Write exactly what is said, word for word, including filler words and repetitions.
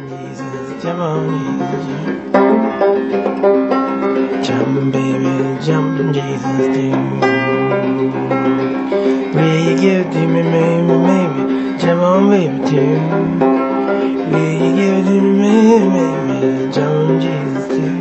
Jesus, jump on Jesus, jump baby, jump Jesus too. Will you give it to me, baby, baby, jump on baby too. Will you give it to me, baby, baby, jump on Jesus too.